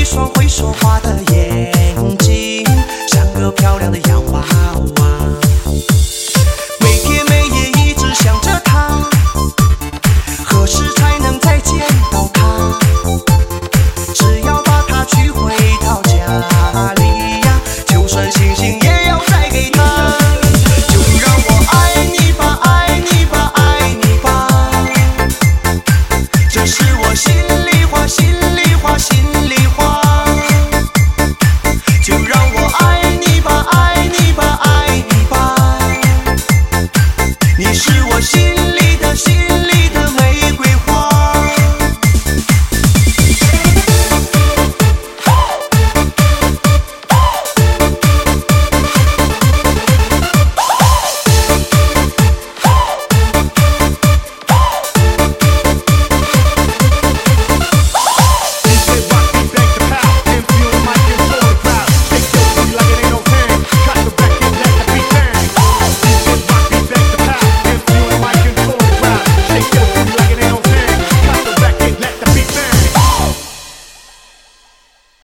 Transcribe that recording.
一双会说话的眼睛，像个漂亮的洋娃娃。每天每夜一直想着她，何时才能再见到她？只要把她娶回到家里呀，就算星星也要再给她。就让我爱你吧，爱你吧，爱你吧，这是我心里话，心里话，心里话。